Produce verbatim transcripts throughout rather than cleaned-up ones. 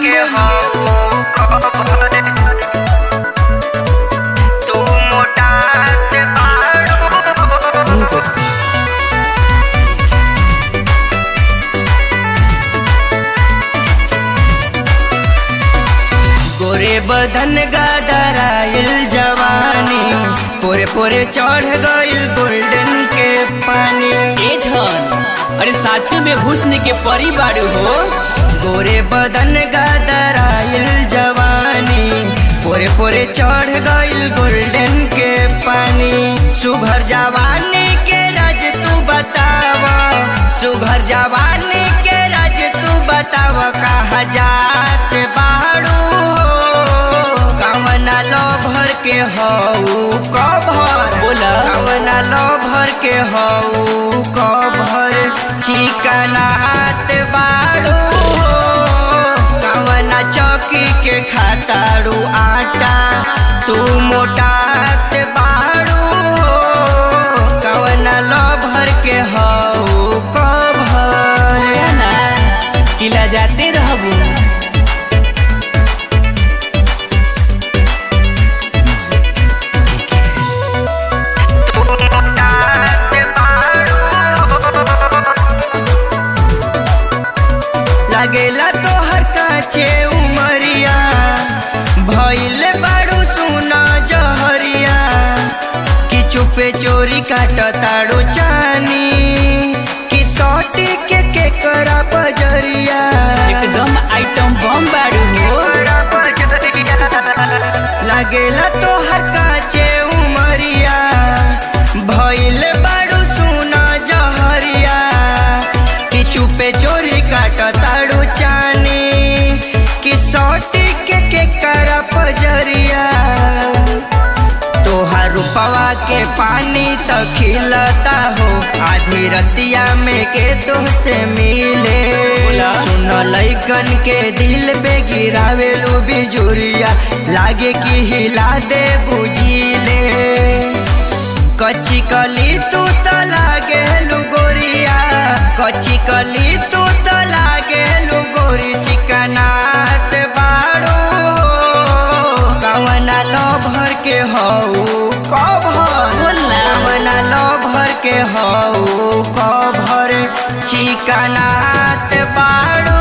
के हो खबर तू मोटा से बाड़ू गोरे बदन गदराइल जवानी पोरे पोरे चढ़ गइल गोल्डन के पानी। ए धन अरे साचे में हुस्न के परी बाड़ू हो। गोरे बदन गदराइल जवानी पोरे पोरे चढ़ गइल गोल्डन के पानी। सुघर जवानी के राज तू बताव, सुघर जवानी के राज तू बताव कहाँ जात बाड़ू कवना लो भर के हऊ कभर बोला कवना लो भर के हऊ कभर चिकनात बाड़ू कवना चौकी के खाताड़ू आटा तू मोटात बाड़ू कवना लो भर के हऊ कभर ना किला जाते रहबू। लगेला तोहर काचे उमरिया भइल बाड़ू सुना जहरिया कि चुपे चोरी काट ताड़ू चानी कि सौटी के केकरा बजरिया एकदम आइटम बम बाड़ू हो। लगेला तोहर काचे उमरिया भइल बाड़ू सुना जहरिया कि चुपे चोरी काट ताड़ू चानी कि सौटी के केकरा पजरिया। तोहार रूपवा के पानी तो खिलता हो आधी रतिया में के तो से मिले सुन लइकन के दिल पे गिरावेलू बिजुरिया लागे कि हिला दे बुझिले कच्ची कली तू तो लागेलू गोरिया कच्ची कली तू तो लागेलू गोरी चिकनात बाड़ू कवना लो भर के हऊ कभर कवना लो भर के हऊ कभर चिकनात बाड़ू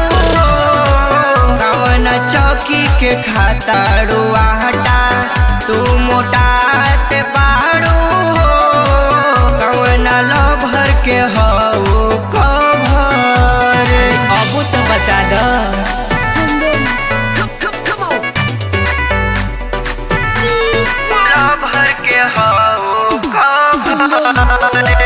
कवना चौकी के खाताड़ू आटा तू मोटात बाड़ू कवना लो भर के हऊ कभर अब तो बता दो। भर के हऊ कभर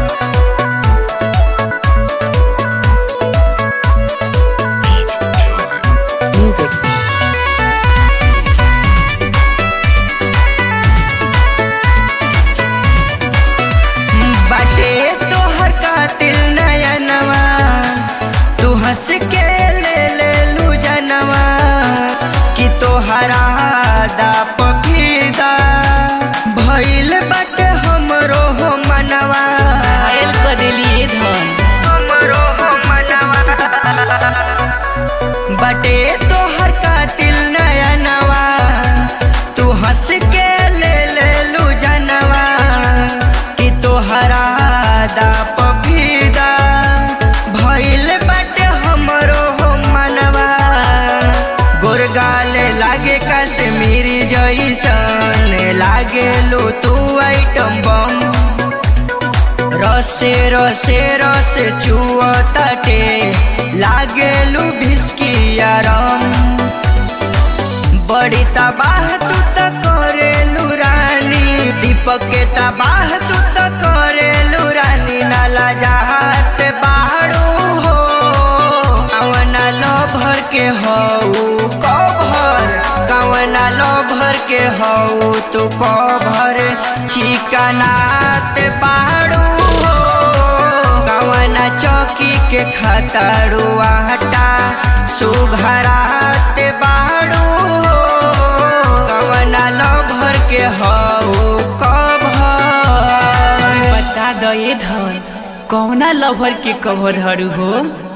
बाटे तोहर कातिल नयनवा तू हंस के ले ले लू जनवा कि तोहरा दा पफीदा भइल बाटे हमरो हो मनवा घायल कर देली धन हमरो हो मनवा बाटे तोहर कातिल नयनवा तू हंस के ले ले लू जनवा कि तोहरा दा पफीदा भइल बाटे हमरो हो मनवा गोरगाले लागे कश्मीरी जैसन लागेलू तू आइटम बम रसे रसे रस चुअताटे लागेलू भिस्किया रम बड़ी तबाह तू तो करेलू रानी दीपक के तबाह तू तो करेलू रानी नाला जहात बाड़ू हो कवना लो भर के हऊ कभर कवना लो भर के हऊ तू कभर चिकनात बाड़ू हो कवना चौकी के खाताड़ू आटा सुघरात बाड़ू कवना लो भर के हऊ कभर बता दो ये धन कौना लभर के कभर हरु हो।